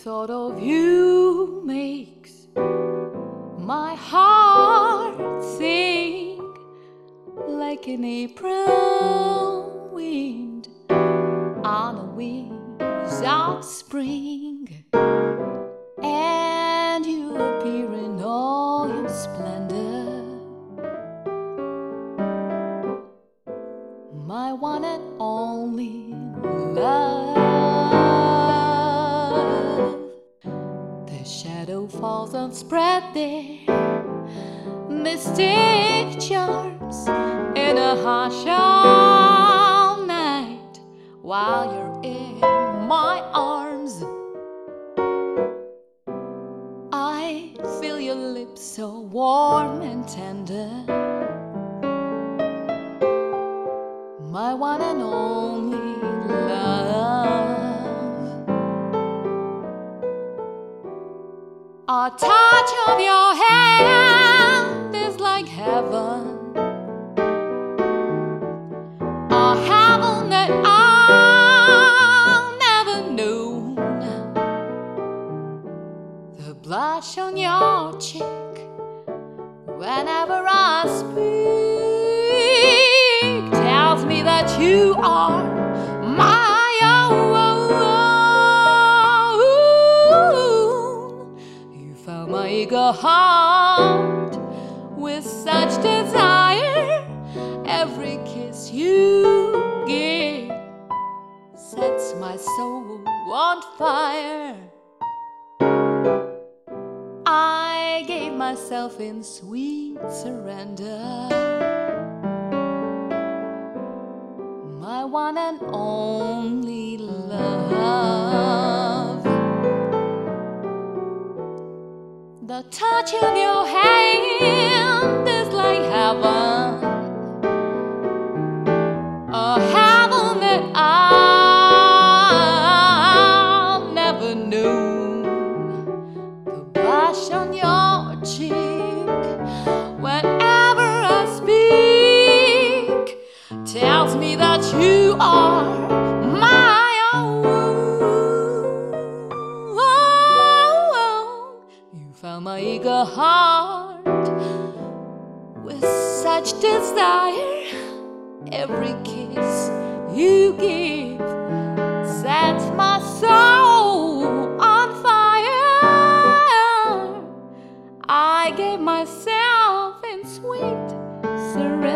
thought of you makes my heart sing like an April wind on the wings of spring, and you appear in all your splendor, my one and only love. The shadow falls and spread their mystic charms in a hush all night while you're in my arms. I feel your lips so warm and tender, my one and only love. A touch of your hand is like heaven, a heaven that I've never known. The blush on your cheek whenever I speak tells me that you are my own. You found my eager heart with such desire. Every kiss you give sets my soul on fire. I gave myself in sweet surrender, my one and only love. The touch of your hand is like heaven, a heaven that I've never known. The blush on your cheek whenever I speak tells me that you are my own. You found my eager heart with such desire. Every kiss you give sets my soul on fire. I gave myself in sweet surrender.